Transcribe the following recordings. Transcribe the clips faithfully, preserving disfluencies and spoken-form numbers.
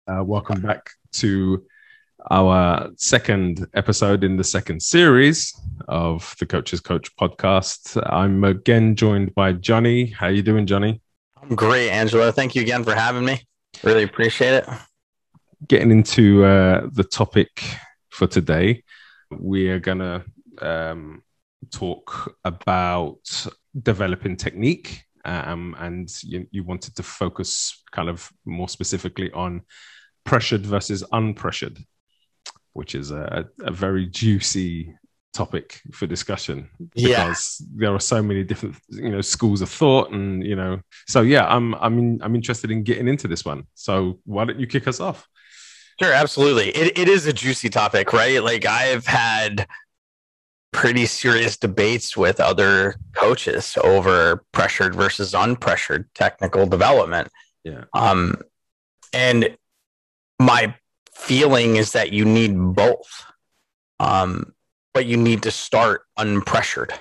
Uh, welcome back to our second episode in the second series of the Coach's Coach podcast. I'm again joined by Johnny. How you doing, Johnny? I'm great, Angelo. Thank you again for having me. Really appreciate it. Getting into uh, the topic for today, we are going to um, talk about developing technique. Um, and you, you wanted to focus kind of more specifically on pressured versus unpressured, which is a, a very juicy topic for discussion because yeah. there are so many different, you know, schools of thought, and you know, so yeah, I'm I'm in, I'm interested in getting into this one. So why don't you kick us off? Sure, absolutely. It it is a juicy topic, right? Like I've had pretty serious debates with other coaches over pressured versus unpressured technical development. Yeah. Um, and my feeling is that you need both, um, but you need to start unpressured.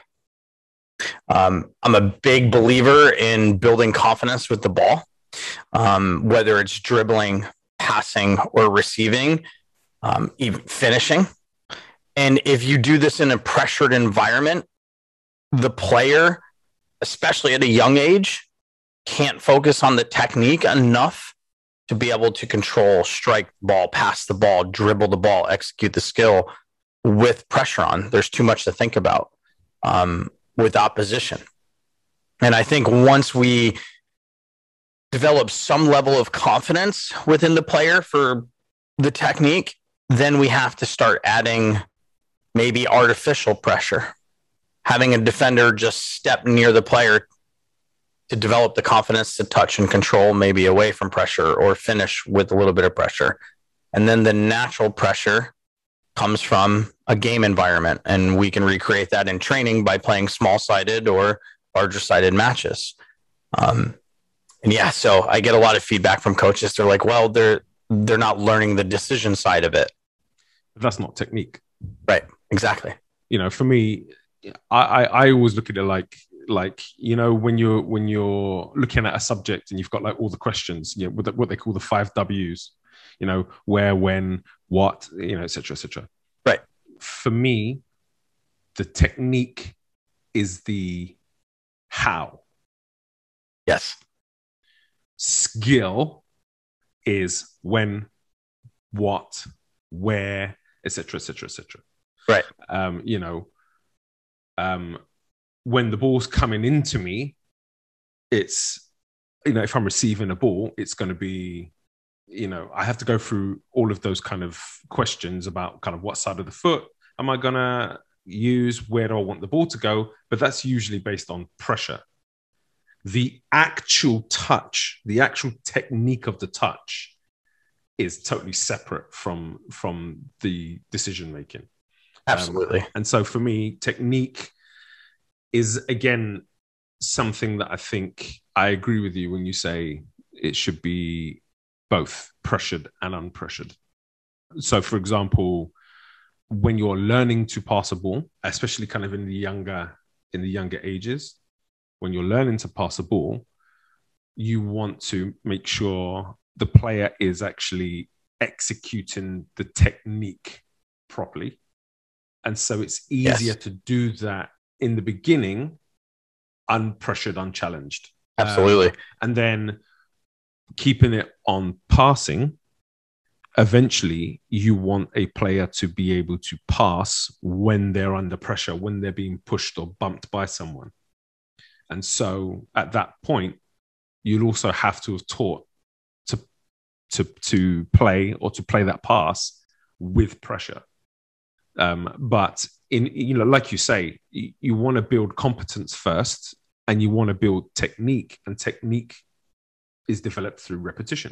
Um, I'm a big believer in building confidence with the ball, um, whether it's dribbling, passing, or receiving, um, even finishing. And if you do this in a pressured environment, the player, especially at a young age, can't focus on the technique enough to be able to control, strike the ball, pass the ball, dribble the ball, execute the skill with pressure on. There's too much to think about um, with opposition. And I think once we develop some level of confidence within the player for the technique, then we have to start adding maybe artificial pressure, having a defender just step near the player to develop the confidence to touch and control, maybe away from pressure, or finish with a little bit of pressure. And then the natural pressure comes from a game environment, and we can recreate that in training by playing small-sided or larger-sided matches. Um, and yeah, so I get a lot of feedback from coaches. They're like, well, they're they're not learning the decision side of it. That's not technique. Right. Exactly. You know, for me, I, I, I always look at it like, like, you know, when you're, when you're looking at a subject and you've got like all the questions, you know, what, what they call the five W's, you know, where, when, what, you know, et cetera, et cetera. Right. For me, the technique is the how. Yes. Skill is when, what, where, et cetera, et cetera, et cetera. Right. Um, you know, um, when the ball's coming into me, it's, you know, if I'm receiving a ball, it's going to be, you know, I have to go through all of those kind of questions about kind of what side of the foot am I going to use? Where do I want the ball to go? But that's usually based on pressure. The actual touch, the actual technique of the touch is totally separate from, from the decision making. Absolutely. Um, and so for me, technique is, again, something that I think I agree with you when you say it should be both pressured and unpressured. So, for example, when you're learning to pass a ball, especially kind of in the younger, in the younger ages, when you're learning to pass a ball, you want to make sure the player is actually executing the technique properly. And so it's easier yes. to do that in the beginning, unpressured, unchallenged. Absolutely. Um, and then keeping it on passing, eventually you want a player to be able to pass when they're under pressure, when they're being pushed or bumped by someone. And so at that point, you'll also have to have taught to, to, to play or to play that pass with pressure. Um, but in, you know, like you say, you, you want to build competence first, and you want to build technique, and technique is developed through repetition.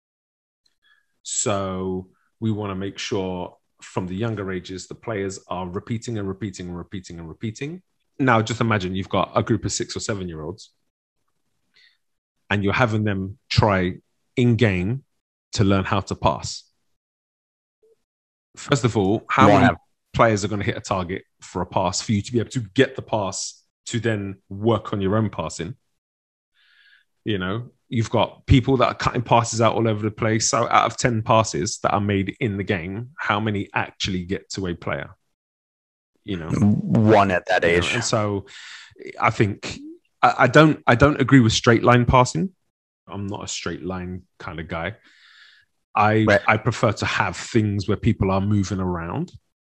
So we want to make sure from the younger ages, the players are repeating and repeating and repeating and repeating. Now, just imagine you've got a group of six or seven year olds and you're having them try in game to learn how to pass. First of all, how many have- players are going to hit a target for a pass for you to be able to get the pass to then work on your own passing? You know, You've got people that are cutting passes out all over the place. So out of ten passes that are made in the game, how many actually get to a player? You know, one at that age. Know? And so I think I, I don't I don't agree with straight line passing. I'm not a straight line kind of guy. I right. I prefer to have things where people are moving around.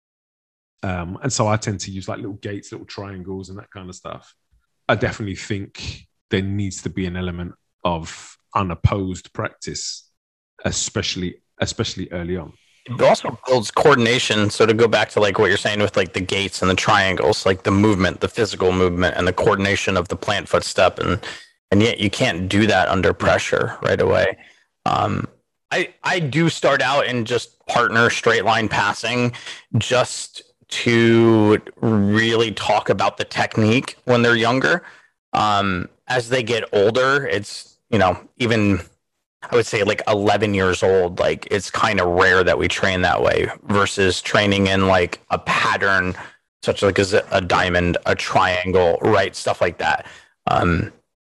Um, and so I tend to use like little gates, little triangles and that kind of stuff. I definitely think there needs to be an element of unopposed practice, especially especially early on. It also builds coordination. So to go back to like what you're saying with like the gates and the triangles, like the movement, the physical movement and the coordination of the plant foot step. And, and yet you can't do that under pressure right away. Um, I, I do start out in just partner straight line passing just to really talk about the technique when they're younger. Um, as they get older, it's, you know, even I would say like eleven years old, like it's kind of rare that we train that way versus training in like a pattern, such like as a diamond, a triangle, right? Stuff like that. Um,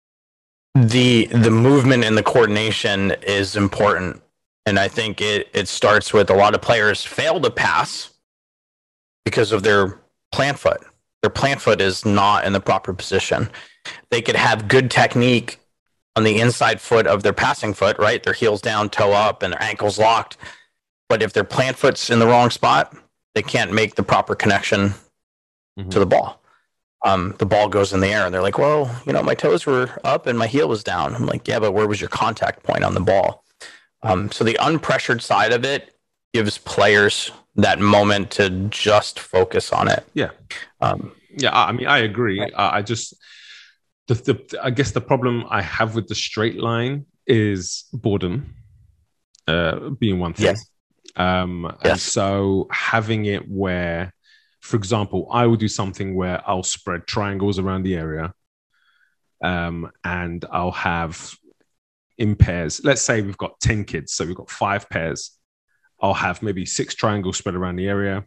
the, the movement and the coordination is important. And I think it, it starts with a lot of players fail to pass because of their plant foot. Their plant foot is not in the proper position. They could have good technique on the inside foot of their passing foot, right? Their heels down, toe up, and their ankles locked. But if their plant foot's in the wrong spot, they can't make the proper connection mm-hmm. to the ball. Um, the ball goes in the air, and they're like, well, you know, my toes were up and my heel was down. I'm like, yeah, but where was your contact point on the ball? Um, so the unpressured side of it gives players that moment to just focus on it. Yeah. Um, yeah, I mean, I agree. Right. I just... The, the, I guess the problem I have with the straight line is boredom uh, being one thing. Yes. Um, yes. And so having it where, for example, I will do something where I'll spread triangles around the area um, and I'll have in pairs. Let's say we've got ten kids. So we've got five pairs. I'll have maybe six triangles spread around the area.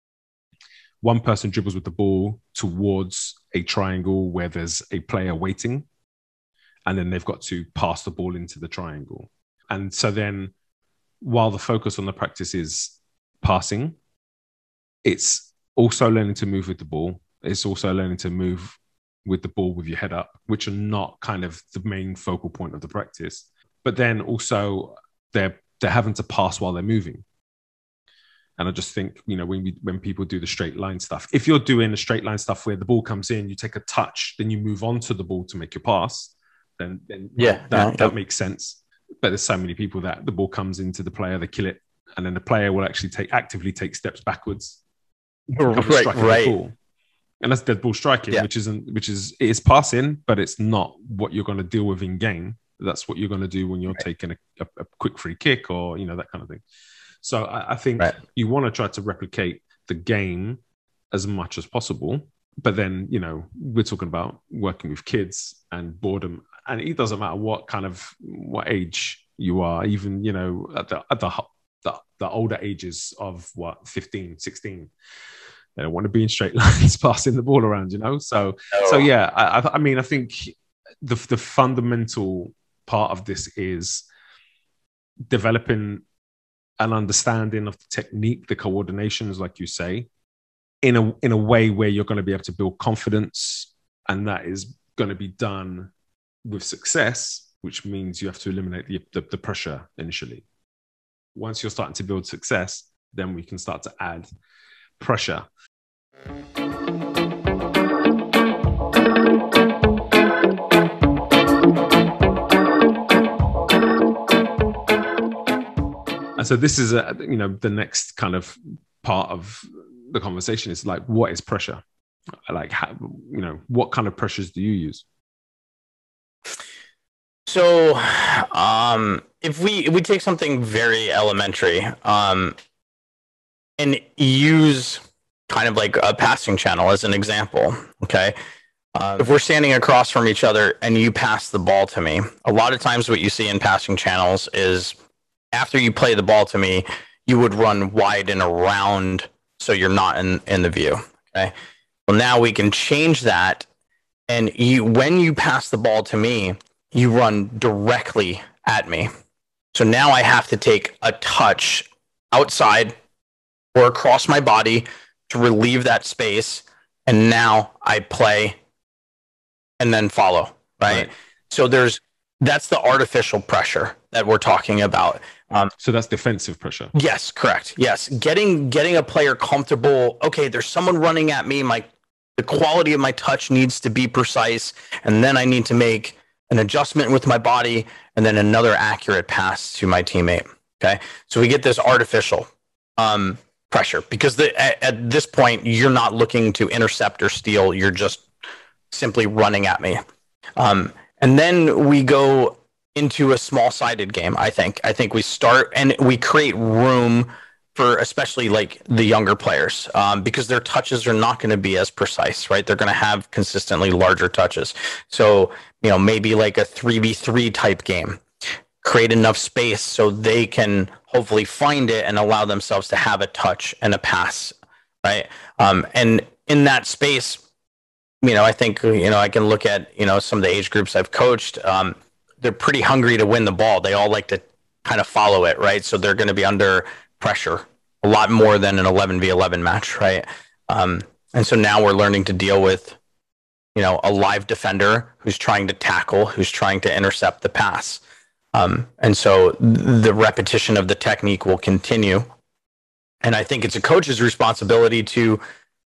One person dribbles with the ball towards a triangle where there's a player waiting, and then they've got to pass the ball into the triangle. And so then while the focus on the practice is passing, it's also learning to move with the ball. It's also learning to move with the ball with your head up, which are not kind of the main focal point of the practice. But then also they're, they're having to pass while they're moving. And I just think, you know, when we, when people do the straight line stuff, if you're doing the straight line stuff where the ball comes in, you take a touch, then you move on to the ball to make your pass, then, then yeah, that, no, that no. makes sense. But there's so many people that the ball comes into the player, they kill it, and then the player will actually take actively take steps backwards. Right, right. Ball. And that's dead ball striking, yeah. which isn't, which is, it is passing, but it's not what you're going to deal with in game. That's what you're going to do when you're right. taking a, a, a quick free kick or, you know, that kind of thing. So I, I think right. you want to try to replicate the game as much as possible. But then, you know, we're talking about working with kids and boredom. And it doesn't matter what kind of, what age you are, even, you know, at the, at the, the, the older ages of what, fifteen, sixteen. They don't want to be in straight lines passing the ball around, you know? So, oh. so yeah, I, I mean, I think the, the fundamental part of this is developing an understanding of the technique, the coordinations, like you say, in a in a way where you're going to be able to build confidence, and that is going to be done with success, which means you have to eliminate the, the, the pressure initially. Once you're starting to build success, then we can start to add pressure. And so this is a, you know, the next kind of part of the conversation is like, what is pressure? Like, how, you know, what kind of pressures do you use? So, um, if we if we take something very elementary, um, and use kind of like a passing channel as an example, okay? Uh, if we're standing across from each other and you pass the ball to me, a lot of times what you see in passing channels is after you play the ball to me, you would run wide and around so you're not in, in the view, okay? Well, now we can change that, and you when you pass the ball to me, you run directly at me. So now I have to take a touch outside or across my body to relieve that space. And now I play and then follow, right? right? So there's, that's the artificial pressure that we're talking about. Um, so that's defensive pressure. Yes, correct. Yes. Getting, getting a player comfortable. Okay, there's someone running at me. My, the quality of my touch needs to be precise. And then I need to make an adjustment with my body and then another accurate pass to my teammate. Okay. So we get this artificial um, pressure because the, at, at this point, you're not looking to intercept or steal. You're just simply running at me. Um, and then we go into a small sided game. I think, I think we start and we create room for especially like the younger players um, because their touches are not going to be as precise, right? They're going to have consistently larger touches. So, you know, maybe like a three v three type game, create enough space so they can hopefully find it and allow themselves to have a touch and a pass, right? Um, and in that space, you know, I think, you know, I can look at, you know, some of the age groups I've coached. Um, they're pretty hungry to win the ball. They all like to kind of follow it, right? So they're going to be under pressure a lot more than an eleven v eleven match, right? Um, and so now we're learning to deal with, you know, a live defender who's trying to tackle, who's trying to intercept the pass. Um, and so th- the repetition of the technique will continue. And I think it's a coach's responsibility to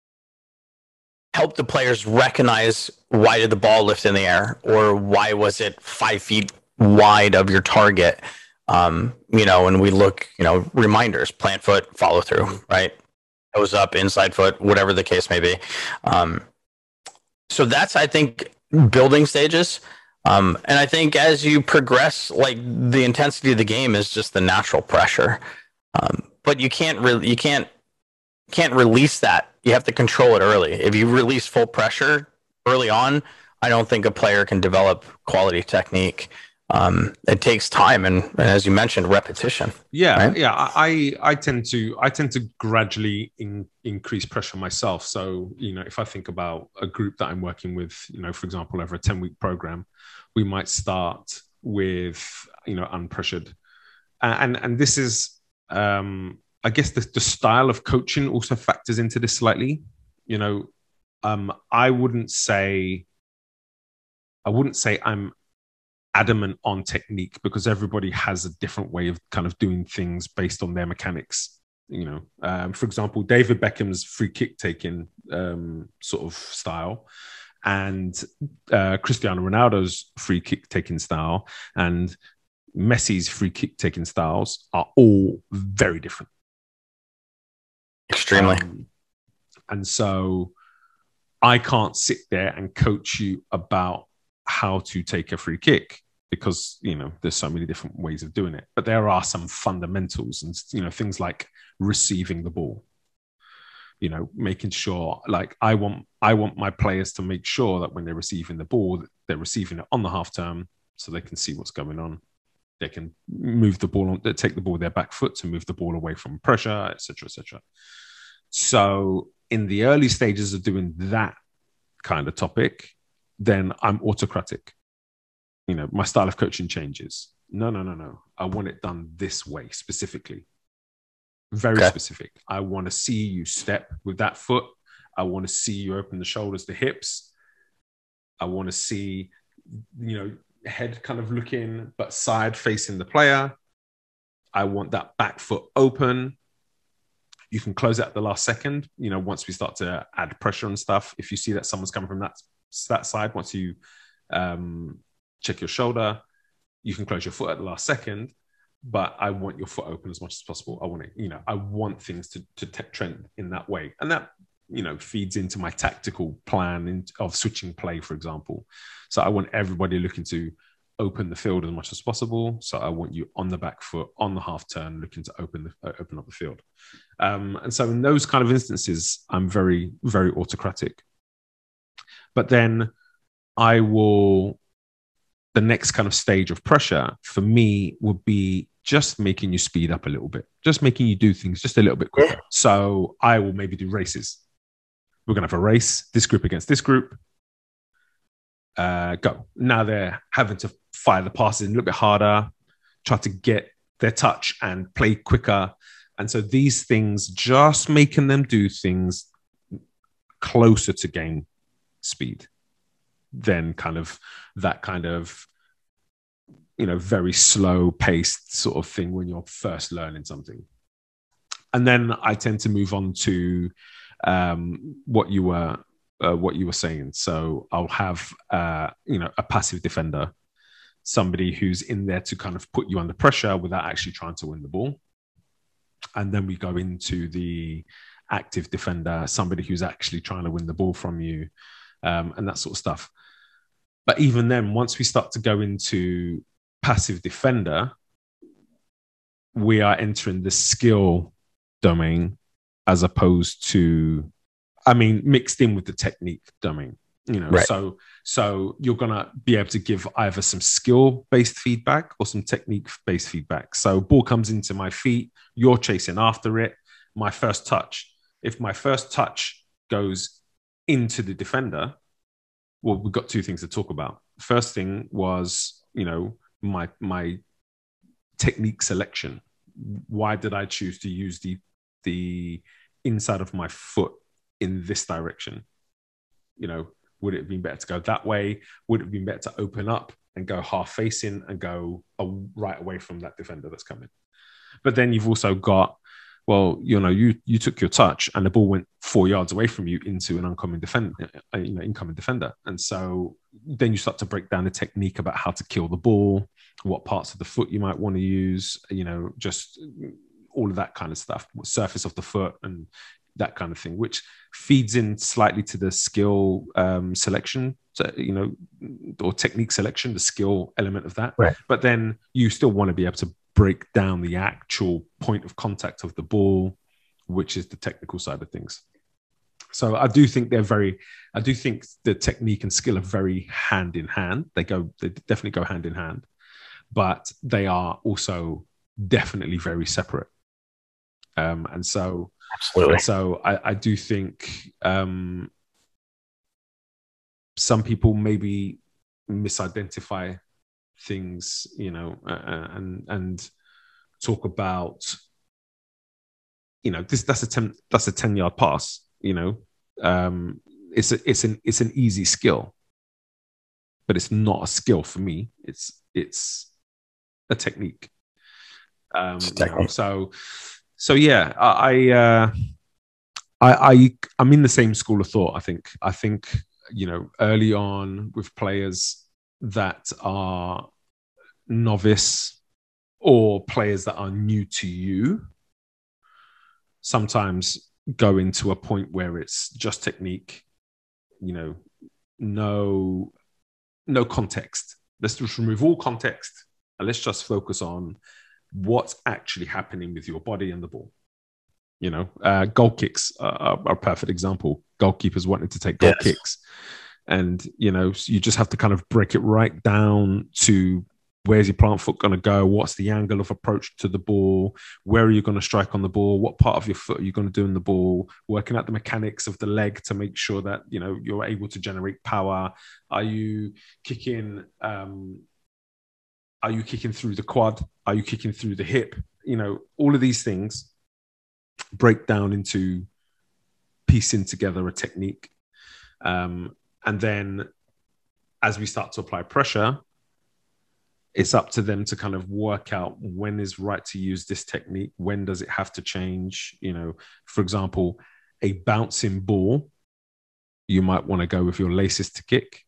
help the players recognize why did the ball lift in the air or why was it five feet wide of your target. Um, you know, and we look, you know, reminders, plant foot, follow through, right? Toes up, inside foot, whatever the case may be. Um, so that's, I think, building stages. Um, and I think as you progress, like the intensity of the game is just the natural pressure. Um, but you can't really, you can't, can't release that. You have to control it early. If you release full pressure early on, I don't think a player can develop quality technique. Um, it takes time and, and as you mentioned, repetition. Yeah, right? yeah. I I tend to I tend to gradually in, increase pressure myself. So you know, if I think about a group that I'm working with, you know, for example, over a ten week program, we might start with you know unpressured, and and this is um, I guess the, the style of coaching also factors into this slightly. You know, um, I wouldn't say I wouldn't say I'm adamant on technique because everybody has a different way of kind of doing things based on their mechanics. You know, um, for example, David Beckham's free kick taking um, sort of style and uh, Cristiano Ronaldo's free kick taking style and Messi's free kick taking styles are all very different. Extremely. Um, and so I can't sit there and coach you about how to take a free kick because, you know, there's so many different ways of doing it. But there are some fundamentals and, you know, things like receiving the ball, you know, making sure like I want, I want my players to make sure that when they're receiving the ball, they're receiving it on the half turn so they can see what's going on. They can move the ball on, take the ball with their back foot to move the ball away from pressure, et cetera, et cetera. So in the early stages of doing that kind of topic, then I'm autocratic. You know, my style of coaching changes. No, no, no, no. I want it done this way specifically. Very okay. specific. I want to see you step with that foot. I want to see you open the shoulders to hips. I want to see, you know, head kind of looking, but side facing the player. I want that back foot open. You can close it at the last second. You know, once we start to add pressure and stuff, if you see that someone's coming from that, that side, once you um, check your shoulder, you can close your foot at the last second, but I want your foot open as much as possible. I want it, you know, I want things to, to t- trend in that way. And that, you know, feeds into my tactical plan in, of switching play, for example. So I want everybody looking to open the field as much as possible. So I want you on the back foot, on the half turn, looking to open the, uh, open up the field. Um, and so in those kind of instances, I'm very, very autocratic. But then I will, the next kind of stage of pressure for me would be just making you speed up a little bit, just making you do things just a little bit quicker. Yeah. So I will maybe do races. We're going to have a race, this group against this group. Uh, go. Now they're having to fire the passes a little bit harder, try to get their touch and play quicker. And so these things, just making them do things closer to game speed than kind of that kind of, you know, very slow paced sort of thing when you're first learning something. And then I tend to move on to um, what you were uh, what you were saying. So I'll have uh, you know, a passive defender, somebody who's in there to kind of put you under pressure without actually trying to win the ball. And then we go into the active defender, somebody who's actually trying to win the ball from you, um, and that sort of stuff. But even then, once we start to go into passive defender, we are entering the skill domain as opposed to, I mean, mixed in with the technique domain. You know, right. so so you're gonna be able to give either some skill-based feedback or some technique-based feedback. So ball comes into my feet, you're chasing after it. My first touch, if my first touch goes into the defender, well, we've got two things to talk about. First thing was, you know, my my technique selection. Why did I choose to use the the inside of my foot in this direction? You know, would it have been better to go that way? Would it have been better to open up and go half facing and go right away from that defender that's coming? But then you've also got, well, you know, you you took your touch and the ball went four yards away from you into an oncoming defender, you know, incoming defender. And so then you start to break down the technique about how to kill the ball, what parts of the foot you might want to use, you know, just all of that kind of stuff, surface of the foot and that kind of thing, which feeds in slightly to the skill um, selection, you know, or technique selection, the skill element of that. Right. But then you still want to be able to break down the actual point of contact of the ball, which is the technical side of things. So I do think they're very, I do think the technique and skill are very hand in hand. They go, they definitely go hand in hand, but they are also definitely very separate. Um, and so, absolutely. So I, I do think um, some people maybe misidentify things, you know, uh, and and talk about, you know, this that's a ten that's a ten yard pass. You know, um, it's a, it's an it's an easy skill, but it's not a skill for me. It's it's a technique. Um, It's a technique. You know, so so yeah, I. Uh, I, I I'm in the same school of thought. I think I think you know, early on with players that are novice or players that are new to you, sometimes go into a point where it's just technique, you know, no no context. Let's just remove all context and let's just focus on what's actually happening with your body and the ball. You know, uh, goal kicks are, are a perfect example. Goalkeepers wanting to take goal Yes. kicks. And, you know, you just have to kind of break it right down to where's your plant foot going to go? What's the angle of approach to the ball? Where are you going to strike on the ball? What part of your foot are you going to do in the ball? Working out the mechanics of the leg to make sure that, you know, you're able to generate power. Are you kicking, um, are you kicking through the quad? Are you kicking through the hip? You know, all of these things break down into piecing together a technique. Um, and then as we start to apply pressure, it's up to them to kind of work out when is right to use this technique. When does it have to change? You know, for example, a bouncing ball, you might want to go with your laces to kick.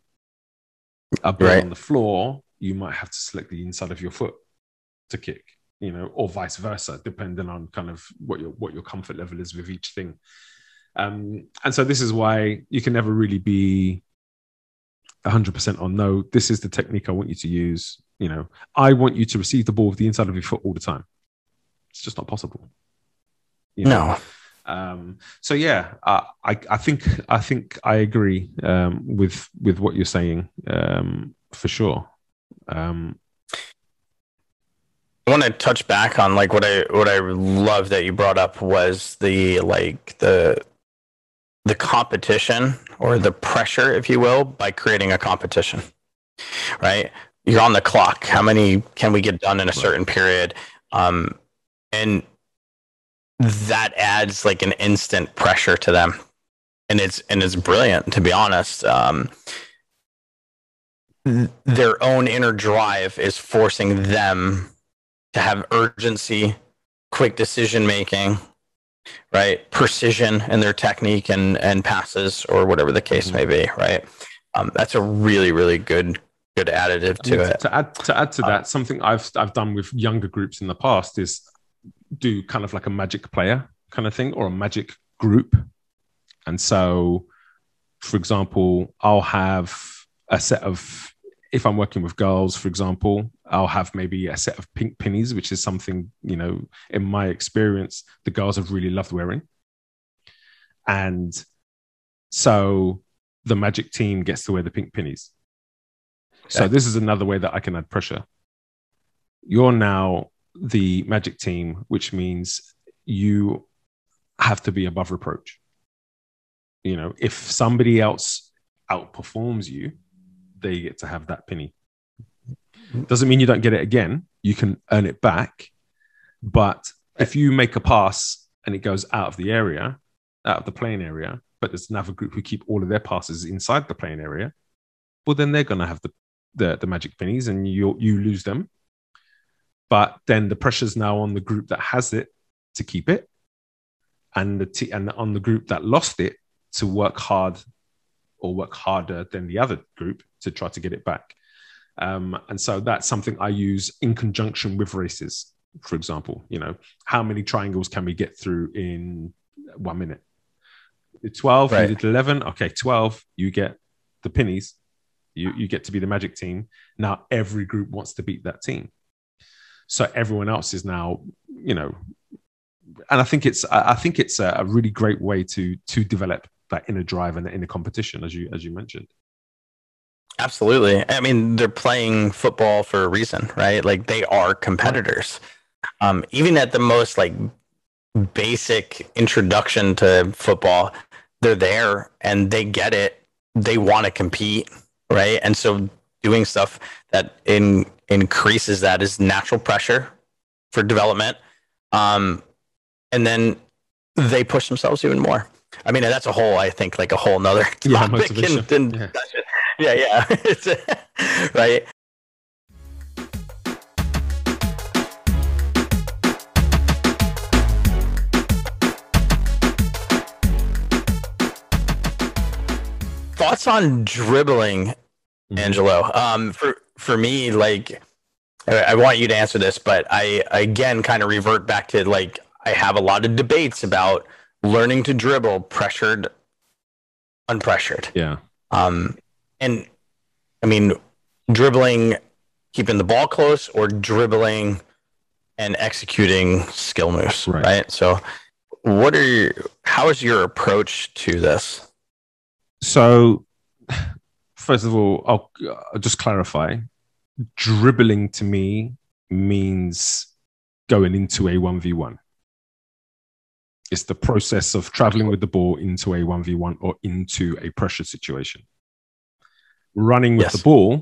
A ball Right. on the floor, you might have to select the inside of your foot to kick, you know, or vice versa, depending on kind of what your what your comfort level is with each thing. Um, and so this is why you can never really be one hundred percent on, no, this is the technique I want you to use. You know, I want you to receive the ball with the inside of your foot all the time. It's just not possible. You know? No. Um, so yeah, uh, I, I think I think I agree um, with with what you're saying um, for sure. Um, I want to touch back on like what I what I love that you brought up was the like the the competition or the pressure, if you will, by creating a competition, right? you're on the clock. How many can we get done in a certain period? Um, and that adds like an instant pressure to them. And it's, and it's brilliant, to be honest. Um, their own inner drive is forcing them to have urgency, quick decision making, right? Precision in their technique and, and passes, or whatever the case mm-hmm. may be, right? Um, that's a really, really good, good additive to I mean, it. To add to add to that, um, something I've I've done with younger groups in the past is do kind of like a magic player kind of thing, or a magic group. And so, for example, I'll have a set of, if I'm working with girls, for example, I'll have maybe a set of pink pennies, which is something, you know, in my experience, the girls have really loved wearing. And so the magic team gets to wear the pink pennies. Okay. So this is another way that I can add pressure. You're now the magic team, which means you have to be above reproach. You know, if somebody else outperforms you, they get to have that penny. Doesn't mean you don't get it again. You can earn it back. But if you make a pass and it goes out of the area, out of the playing area, but there's another group who keep all of their passes inside the playing area, well, then they're going to have the, the, the magic pennies and you you lose them. But then the pressure's now on the group that has it to keep it, and the t- and on the group that lost it to work hard or work harder than the other group to try to get it back. Um, and so that's something I use in conjunction with races. For example, you know, how many triangles can we get through in one minute? twelve, right. You did eleven. Okay, twelve, you get the pennies. You, you get to be the magic team. Now every group wants to beat that team. So everyone else is now, you know, and I think it's I think it's a, a really great way to to develop that inner drive and the inner competition, as you as you mentioned. Absolutely. I mean, they're playing football for a reason, right? Like, they are competitors. Um, even at the most like basic introduction to football, they're there and they get it. They want to compete, right? And so doing stuff that in, increases that is natural pressure for development. Um, and then they push themselves even more. I mean, that's a whole, I think, like a whole nother topic. Yeah, in, in yeah. yeah, yeah. It's a, right. Thoughts on dribbling, Angelo? Um, for for me, like, I, I want you to answer this, but I again kind of revert back to, like, I have a lot of debates about learning to dribble, pressured, unpressured. Yeah. Um, and I mean, dribbling, keeping the ball close, or dribbling and executing skill moves, right? right? So, what are your, how is your approach to this? So, first of all, I'll, I'll just clarify. Dribbling to me means going into a one v one. It's the process of traveling with the ball into a one v one or into a pressure situation. Running with yes. the ball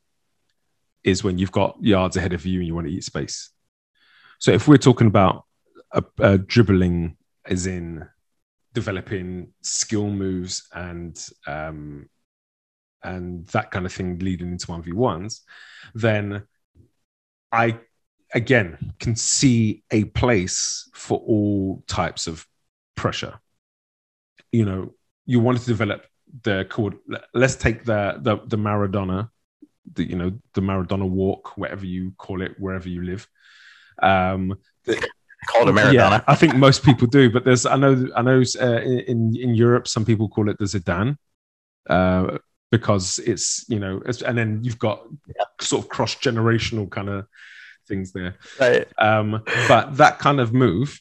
is when you've got yards ahead of you and you want to eat space. So if we're talking about a, a dribbling as in developing skill moves and um, and that kind of thing leading into one v ones, then I, again, can see a place for all types of pressure. You know, you want to develop the called, let's take the, the, the Maradona, the, you know, the Maradona walk, whatever you call it, wherever you live. Um, Called a Maradona. Yeah, I think most people do, but there's, I know, I know uh, in, in Europe, some people call it the Zidane, uh, because it's, you know, it's, and then you've got yeah. sort of cross-generational kind of things there. Right. Um, but that kind of move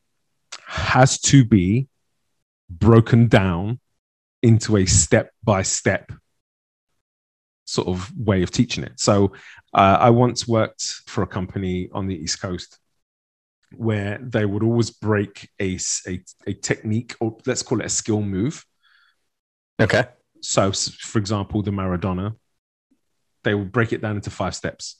has to be broken down into a step-by-step sort of way of teaching it. So uh, I once worked for a company on the East Coast where they would always break a, a, a technique, or let's call it a skill move. Okay. So, for example, the Maradona, they will break it down into five steps.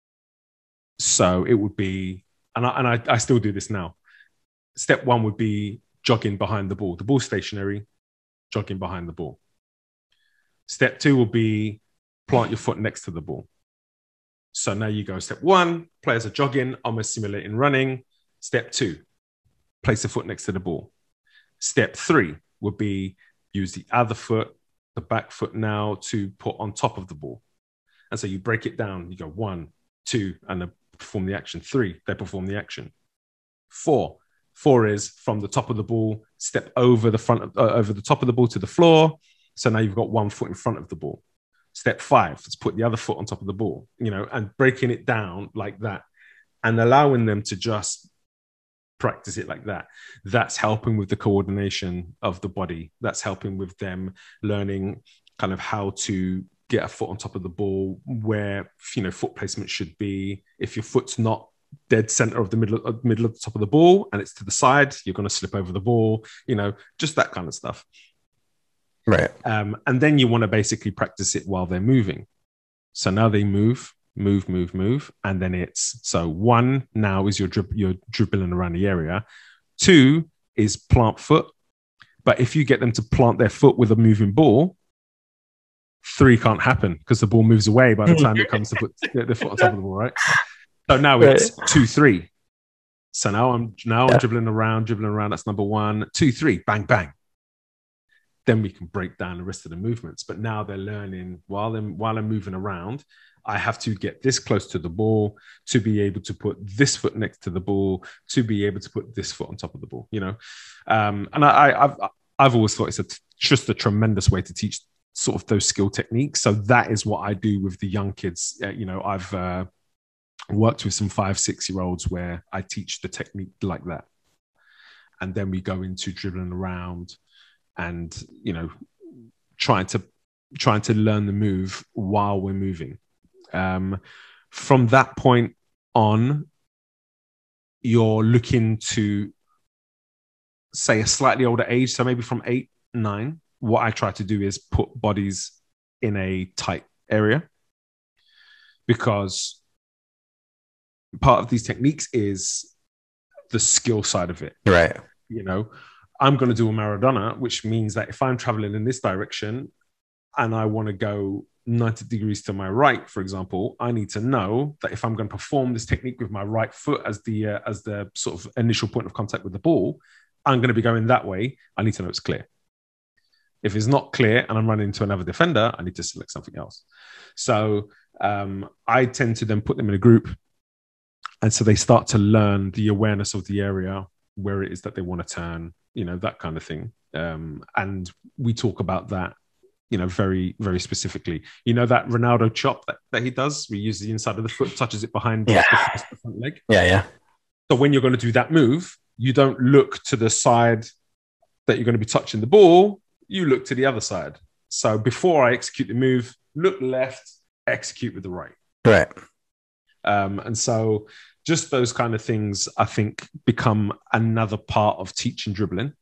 So it would be, and I, and I, I still do this now. Step one would be jogging behind the ball. The ball's stationary, jogging behind the ball. Step two will be plant your foot next to the ball. So now you go step one, players are jogging, almost simulating running. Step two, place the foot next to the ball. Step three would be use the other foot, the back foot now to put on top of the ball. And so you break it down. You go one, two, and they perform the action. Three, they perform the action. Four, four is from the top of the ball, step over the front of, uh, over the top of the ball to the floor. So now you've got one foot in front of the ball. Step five, let's put the other foot on top of the ball, you know, and breaking it down like that and allowing them to just practice it like that. That's helping with the coordination of the body. That's helping with them learning kind of how to get a foot on top of the ball, where, you know, foot placement should be. If your foot's not dead center of the middle of middle of the top of the ball and it's to the side, you're going to slip over the ball, you know, just that kind of stuff. Right. Um, and then you want to basically practice it while they're moving. So now they move, move, move, move. And then it's, so one now is your drib- you're dribbling around the area. Two is plant foot. But if you get them to plant their foot with a moving ball, three can't happen because the ball moves away by the time it comes to put the foot on top of the ball, right? So now it's right. two, three. So now I'm now yeah. I'm dribbling around, dribbling around. That's number one. Two, three, bang, bang. Then we can break down the rest of the movements. But now they're learning while I'm while I'm moving around, I have to get this close to the ball to be able to put this foot next to the ball, to be able to put this foot on top of the ball, you know? Um, and I, I've I've always thought it's a, just a tremendous way to teach sort of those skill techniques. So that is what I do with the young kids. Uh, you know, I've uh, worked with some five, six year olds where I teach the technique like that. And then we go into dribbling around and, you know, trying to, trying to learn the move while we're moving. Um, from that point on, you're looking to, say, a slightly older age. So maybe from eight, nine, what I try to do is put bodies in a tight area, because part of these techniques is the skill side of it. Right. You know, I'm going to do a Maradona, which means that if I'm traveling in this direction and I want to go ninety degrees to my right, for example, I need to know that if I'm going to perform this technique with my right foot as the uh, as the sort of initial point of contact with the ball, I'm going to be going that way. I need to know it's clear. If it's not clear and I'm running into another defender, I need to select something else. So um, I tend to then put them in a group. And so they start to learn the awareness of the area, where it is that they want to turn, you know, that kind of thing. Um, and we talk about that, you know, very, very specifically. You know, that Ronaldo chop that, that he does, we use the inside of the foot, touches it behind yeah. the, the front leg. Yeah, yeah. So when you're going to do that move, you don't look to the side that you're going to be touching the ball. You look to the other side. So before I execute the move, look left, execute with the right. Right. Um, and so just those kind of things, I think, become another part of teaching dribbling.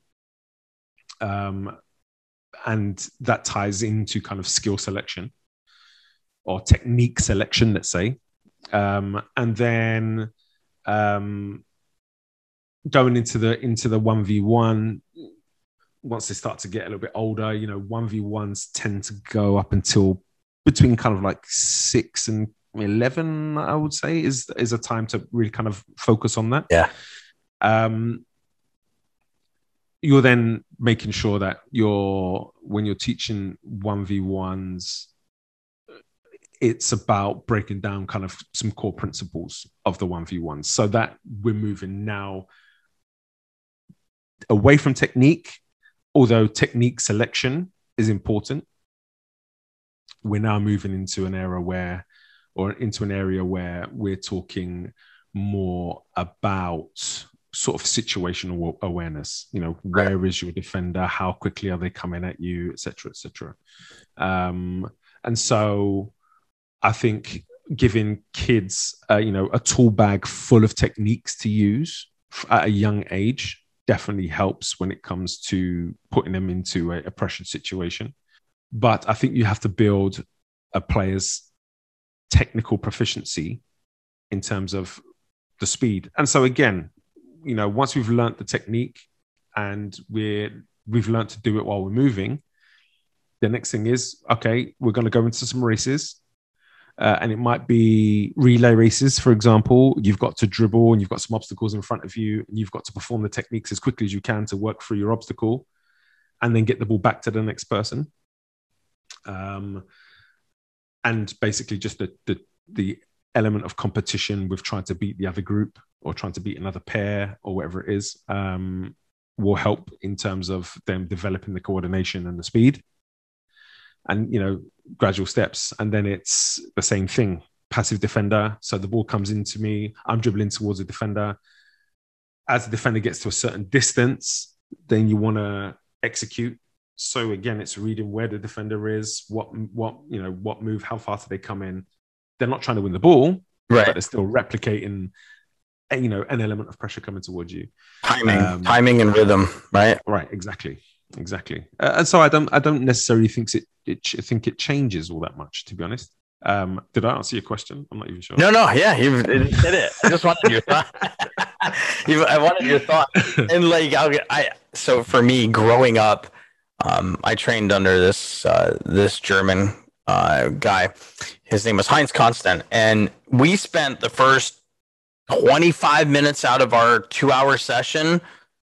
Um, and that ties into kind of skill selection or technique selection, let's say. Um, and then um, going into the into the one v one, once they start to get a little bit older, you know, one v ones tend to go up until between kind of like six and eleven, I would say, is is a time to really kind of focus on that. Yeah. Um, you're then making sure that you're, when you're teaching one v ones, it's about breaking down kind of some core principles of the one v ones, so that we're moving now away from technique, although technique selection is important. We're now moving into an era where, or into an area where we're talking more about sort of situational awareness. You know, where is your defender? How quickly are they coming at you, et cetera, et cetera. Um, and so I think giving kids, uh, you know, a tool bag full of techniques to use at a young age definitely helps when it comes to putting them into a, a pressured situation. But I think you have to build a player's technical proficiency in terms of the speed. And so again, you know, once we've learnt the technique and we're we've learnt to do it while we're moving, the next thing is, okay, we're going to go into some races. Uh, and it might be relay races, for example. You've got to dribble and you've got some obstacles in front of you. And you've got to perform the techniques as quickly as you can to work through your obstacle and then get the ball back to the next person. Um, and basically just the, the, the element of competition with trying to beat the other group or trying to beat another pair or whatever it is um, will help in terms of them developing the coordination and the speed. And, you know, gradual steps. And then it's the same thing, passive defender. So the ball comes into me, I'm dribbling towards the defender. As the defender gets to a certain distance, then you want to execute. So again, it's reading where the defender is, what, what, you know, what move, how fast do they come in. They're not trying to win the ball, right, but they're still replicating, you know, an element of pressure coming towards you. Timing, um, timing and rhythm, right? Right, exactly. Exactly. Uh, and so I don't I don't necessarily think it, it think it changes all that much, to be honest. Um, did I answer your question? I'm not even sure. No, no, yeah, you did it. I just wanted your thought. you, I wanted your thought. And like, I'll get, I so for me, growing up, um, I trained under this uh, this German uh, guy. His name was Heinz Constant, and we spent the first twenty-five minutes out of our two-hour session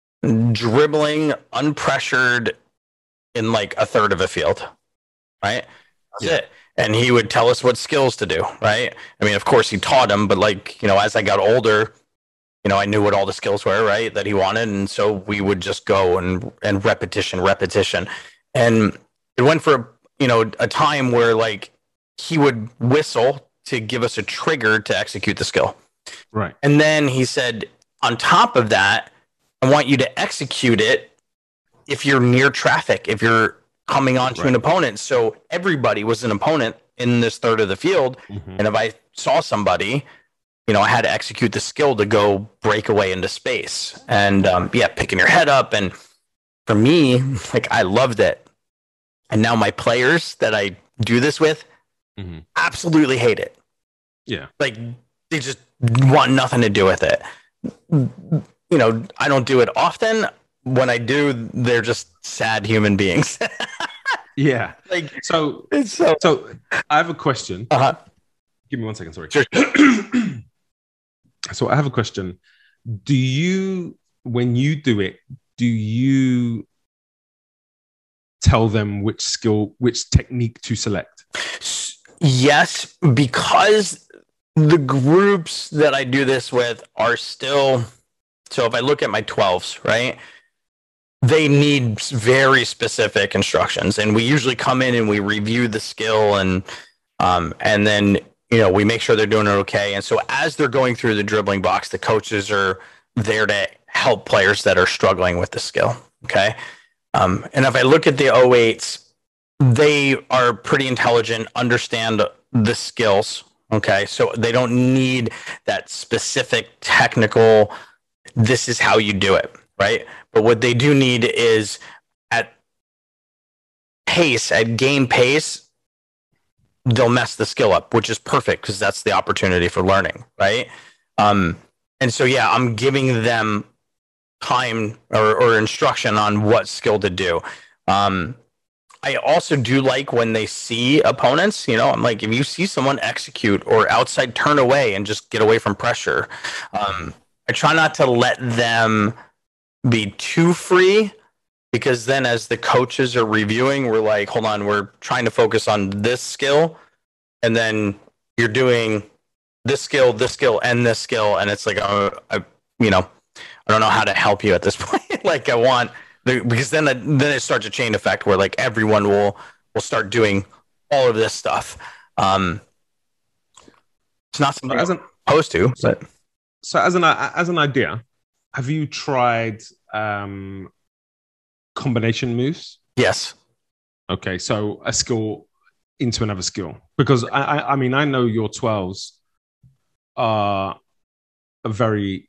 dribbling unpressured in like a third of a field, right? That's yeah. it. And he would tell us what skills to do, right? I mean, of course he taught them, but like, you know, as I got older, you know, I knew what all the skills were, right, that he wanted. And so we would just go and, and repetition, repetition. And it went for, you know, a time where like he would whistle to give us a trigger to execute the skill. Right. And then he said, on top of that, I want you to execute it if you're near traffic, if you're coming onto right. an opponent. So everybody was an opponent in this third of the field. Mm-hmm. And if I saw somebody, you know, I had to execute the skill to go break away into space. And um, yeah, picking your head up. And for me, like, I loved it. And now my players that I do this with mm-hmm. absolutely hate it. Yeah. Like, they just want nothing to do with it. You know, I don't do it often. When I do, they're just sad human beings. yeah. Like, so, it's so, so I have a question. Uh-huh. Give me one second. Sorry. Sure. So I have a question. Do you, when you do it, do you tell them which skill, which technique to select? Yes, because the groups that I do this with are still... So if I look at my twelves, right, they need very specific instructions. And we usually come in and we review the skill and um, and then, you know, we make sure they're doing it okay. And so as they're going through the dribbling box, the coaches are there to help players that are struggling with the skill. Okay. Um, and if I look at the oh eights, they are pretty intelligent, understand the skills. Okay. So they don't need that specific technical, this is how you do it, right? But what they do need is at pace, at game pace, they'll mess the skill up, which is perfect because that's the opportunity for learning, right? Um, and so, yeah, I'm giving them time or, or instruction on what skill to do. Um, I also do like when they see opponents, you know, I'm like, if you see someone execute or outside turn away and just get away from pressure, um, I try not to let them be too free, because then as the coaches are reviewing, we're like, hold on, we're trying to focus on this skill. And then you're doing this skill, this skill, and this skill. And it's like, uh, I, you know, I don't know how to help you at this point. Like I want, the, because then, then it starts a chain effect where like everyone will, will start doing all of this stuff. Um, it's not something I'm supposed to, but. So as an as an idea, have you tried um, combination moves? Yes. Okay, so a skill into another skill, because I, I, I mean I know your twelves are a very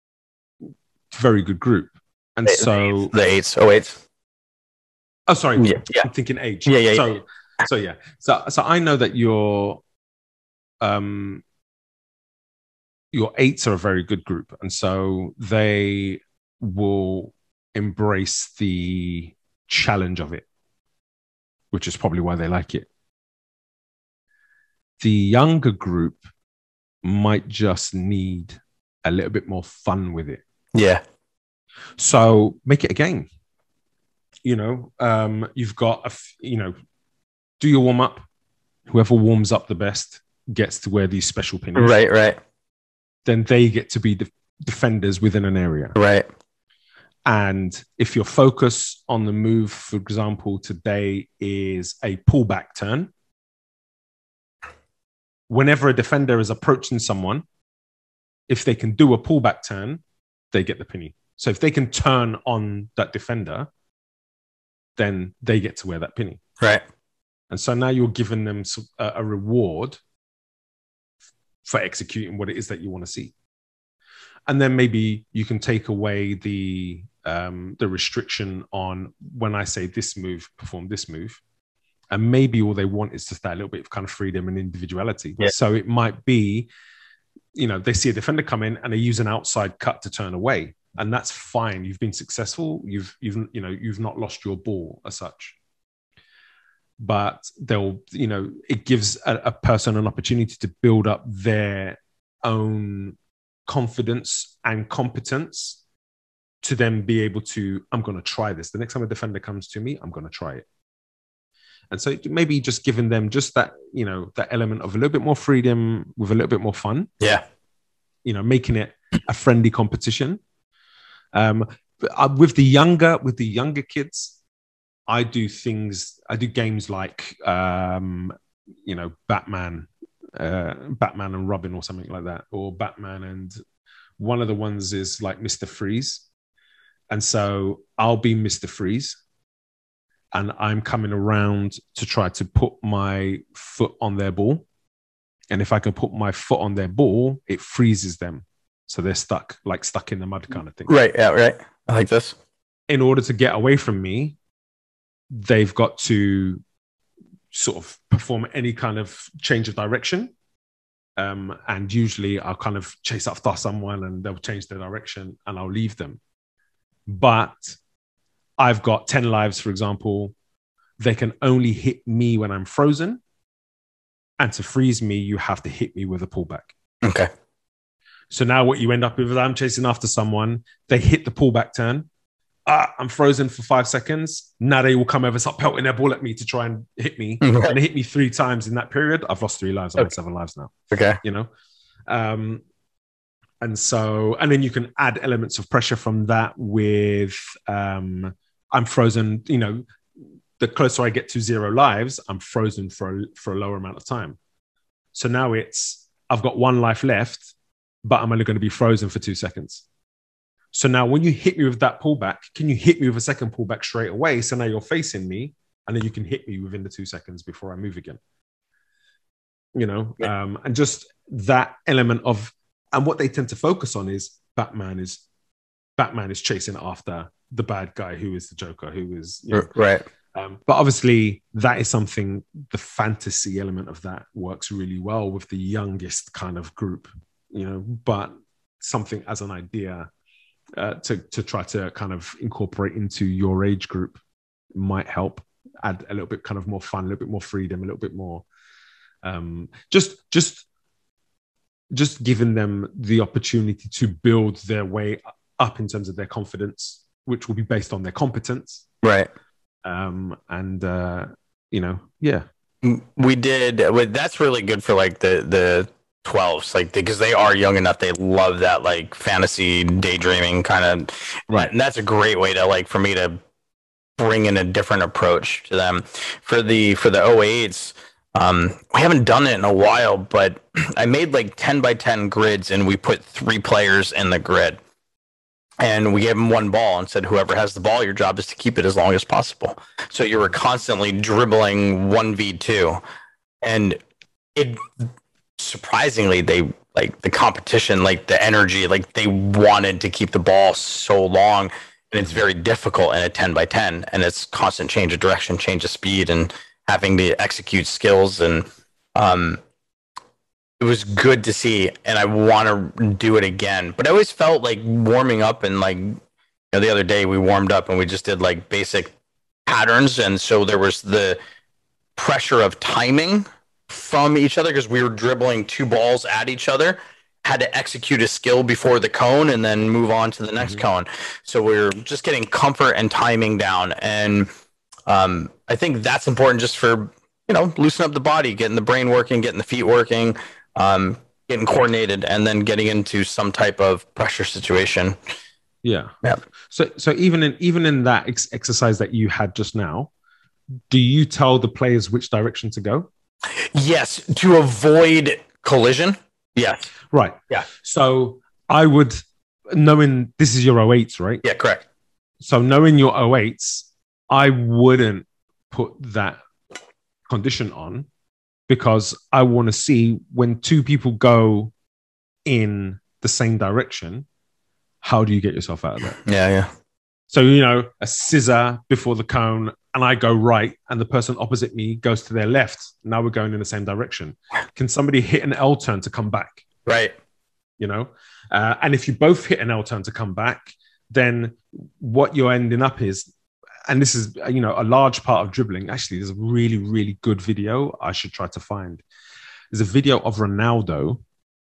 very good group, and the, so the eights, oh eights. Oh, sorry, yeah, yeah. I'm thinking age. Yeah, yeah. So yeah. so yeah, so so I know that you're um, your eights are a very good group, and so they will embrace the challenge of it, which is probably why they like it. The younger group might just need a little bit more fun with it. Yeah. So make it a game. You know, um, you've got, a, you know, do your warm up. Whoever warms up the best gets to wear these special pins. Right, right. Then they get to be the defenders within an area. Right. And if your focus on the move, for example, today is a pullback turn, whenever a defender is approaching someone, if they can do a pullback turn, they get the penny. So if they can turn on that defender, then they get to wear that penny. Right. And so now you're giving them a, a reward for executing what it is that you want to see. And then maybe you can take away the um, the restriction on when I say this move, perform this move. And maybe all they want is just that little bit of kind of freedom and individuality. Yeah. So it might be, you know, they see a defender come in and they use an outside cut to turn away. And that's fine. You've been successful. You've, you've, you know, you've not lost your ball as such. But they'll, you know, it gives a, a person an opportunity to build up their own confidence and competence to then be able to, I'm going to try this. The next time a defender comes to me, I'm going to try it. And so maybe just giving them just that, you know, that element of a little bit more freedom with a little bit more fun. Yeah. You know, making it a friendly competition. Um, but with the younger, with the younger kids, I do things, I do games like, um, you know, Batman, uh, Batman and Robin or something like that, or Batman and one of the ones is like Mister Freeze. And so I'll be Mister Freeze and I'm coming around to try to put my foot on their ball. And if I can put my foot on their ball, it freezes them. So they're stuck, like stuck in the mud kind of thing. Right, yeah, right. I like this. In order to get away from me, they've got to sort of perform any kind of change of direction. Um, and usually I'll kind of chase after someone and they'll change their direction and I'll leave them. But I've got ten lives, for example. They can only hit me when I'm frozen. And to freeze me, you have to hit me with a pullback. Okay. So now what you end up with is I'm chasing after someone. They hit the pullback turn. Ah, I'm frozen for five seconds. Now they will come over, start pelting their ball at me to try and hit me. Okay. And they hit me three times in that period. I've lost three lives. I'm Okay. on seven lives now. Okay. You know? Um, and so, and then you can add elements of pressure from that with um, I'm frozen, you know, the closer I get to zero lives, I'm frozen for a, for a lower amount of time. So now it's, I've got one life left, but I'm only going to be frozen for two seconds. So now when you hit me with that pullback, can you hit me with a second pullback straight away? So now you're facing me and then you can hit me within the two seconds before I move again. You know, Yeah. um, and just that element of, and what they tend to focus on is Batman is, Batman is chasing after the bad guy who is the Joker, who is, you know, Right. Um, but obviously, that is something, the fantasy element of that works really well with the youngest kind of group, you know, but something as an idea uh, to, to try to kind of incorporate into your age group might help add a little bit kind of more fun, a little bit more freedom, a little bit more um, just, just, just giving them the opportunity to build their way up in terms of their confidence, which will be based on their competence. Right. Um, and, uh, you know, yeah. We did. well, That's really good for like the, the twelves, like, because they are young enough. They love that like fantasy daydreaming kind of. Right. And that's a great way to like, for me to bring in a different approach to them. For the, for the oh eights, um, we haven't done it in a while, but I made like ten by ten grids and we put three players in the grid. And we gave them one ball and said, whoever has the ball, your job is to keep it as long as possible. So you were constantly dribbling one v two. And it surprisingly, they like the competition, like the energy, like they wanted to keep the ball so long. And it's very difficult in a ten by ten. And it's constant change of direction, change of speed, and having to execute skills. And um, it was good to see, and I want to do it again. But I always felt like warming up, and like, you know, the other day we warmed up and we just did like basic patterns, and so there was the pressure of timing from each other because we were dribbling two balls at each other, had to execute a skill before the cone and then move on to the next mm-hmm. cone. So we were just getting comfort and timing down, and um, I think that's important just for, you know, loosen up the body, getting the brain working, getting the feet working, um, getting coordinated, and then getting into some type of pressure situation. Yeah. Yeah. So, so even in even in that ex- exercise that you had just now, do you tell the players which direction to go? Yes, to avoid collision. Yes. Right. Yeah. So I would, knowing this is your oh eights, right? Yeah, correct. So knowing your oh eights, I wouldn't put that condition on, because I want to see when two people go in the same direction, how do you get yourself out of that? Yeah, yeah. So, you know, a scissor before the cone, and I go right, and the person opposite me goes to their left. Now we're going in the same direction. Can somebody hit an L turn to come back? Right. You know, uh, and if you both hit an L turn to come back, then what you're ending up is, and this is, you know, a large part of dribbling. Actually, there's a really, really good video I should try to find. There's a video of Ronaldo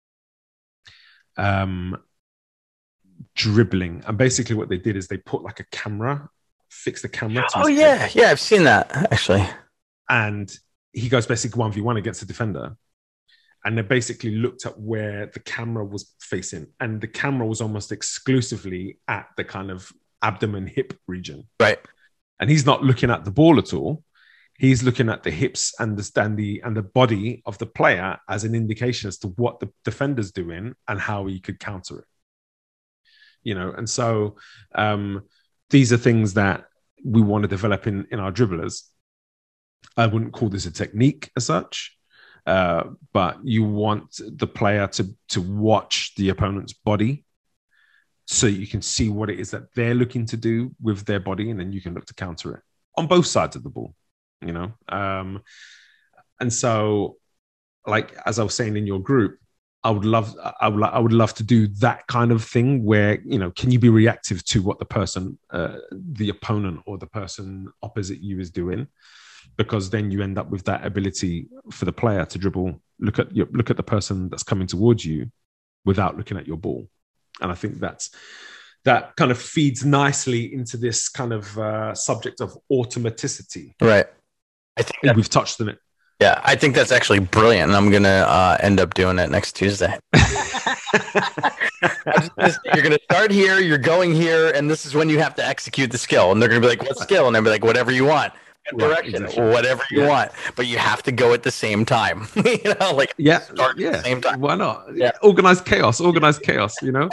um, dribbling. And basically what they did is they put like a camera, fixed the camera. To oh, yeah. Head. Yeah, I've seen that, actually. And he goes basically one v one against the defender. And they basically looked at where the camera was facing. And the camera was almost exclusively at the kind of abdomen hip region. Right. And he's not looking at the ball at all. He's looking at the hips and the, and the, and the body of the player as an indication as to what the defender's doing and how he could counter it. You know, and so um, these are things that we want to develop in, in our dribblers. I wouldn't call this a technique as such, uh, but you want the player to, to watch the opponent's body, so you can see what it is that they're looking to do with their body, and then you can look to counter it on both sides of the ball, you know? Um, and so, like, as I was saying in your group, I would love, I would, I would love to do that kind of thing where, you know, can you be reactive to what the person, uh, the opponent or the person opposite you is doing? Because then you end up with that ability for the player to dribble, look at your, look at the person that's coming towards you without looking at your ball. And I think that's, that kind of feeds nicely into this kind of uh, subject of automaticity. Right. I think we've touched on it. Yeah, I think that's actually brilliant. And I'm going to uh, end up doing it next Tuesday. You're going to start here, you're going here, and this is when you have to execute the skill. And they're going to be like, what skill? And they'll be like, whatever you want. Direction, right, exactly. Whatever you yeah. want, but you have to go at the same time. You know, like yeah, start yeah. at the same time. Why not? Yeah. Organized chaos, organized chaos. You know.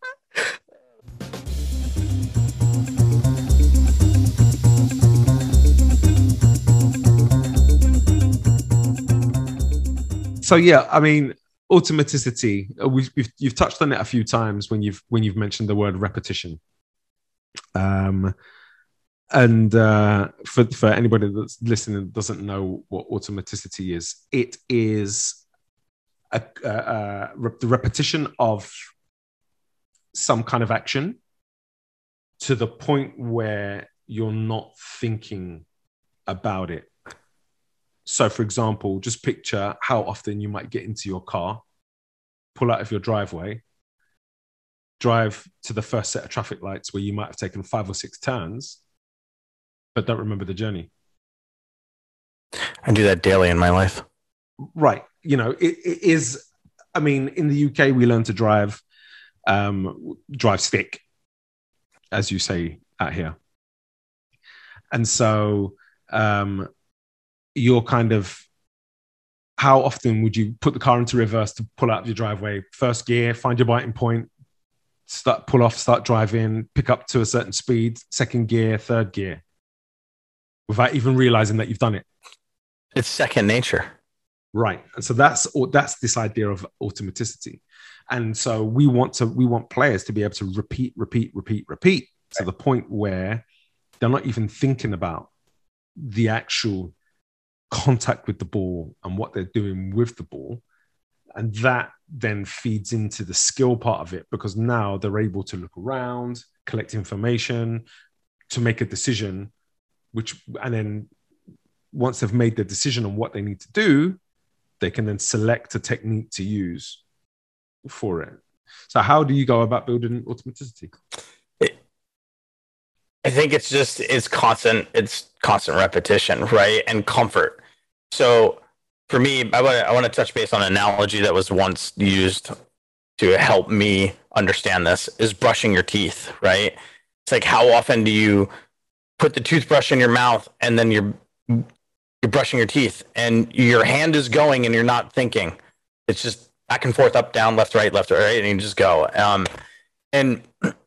So yeah, I mean, automaticity. We've, we've you've touched on it a few times when you've when you've mentioned the word repetition. Um. And uh, for, for anybody that's listening that doesn't know what automaticity is, it is a, a, a, the repetition of some kind of action to the point where you're not thinking about it. So, for example, just picture how often you might get into your car, pull out of your driveway, drive to the first set of traffic lights where you might have taken five or six turns, but don't remember the journey. I do that daily in my life. Right. You know, it, it is, I mean, in the U K, we learn to drive, um, drive stick, as you say out here. And so um, you're kind of, how often would you put the car into reverse to pull out of your driveway? First gear, find your biting point, start, pull off, start driving, pick up to a certain speed, second gear, third gear, without even realizing that you've done it. It's second nature. Right. And so that's that's this idea of automaticity. And so we want to we want players to be able to repeat, repeat, repeat, repeat to the point where they're not even thinking about the actual contact with the ball and what they're doing with the ball. And that then feeds into the skill part of it, because now they're able to look around, collect information to make a decision, which, and then once they've made the decision on what they need to do, they can then select a technique to use for it. So how do you go about building automaticity? I think it's just, it's constant, it's constant repetition, right? And comfort. So for me, I want to, I want to touch base on an analogy that was once used to help me understand this, is brushing your teeth, right? It's like, how often do you put the toothbrush in your mouth and then you're, you're brushing your teeth and your hand is going and you're not thinking. It's just back and forth, up, down, left, right, left, right, and you just go. Um, and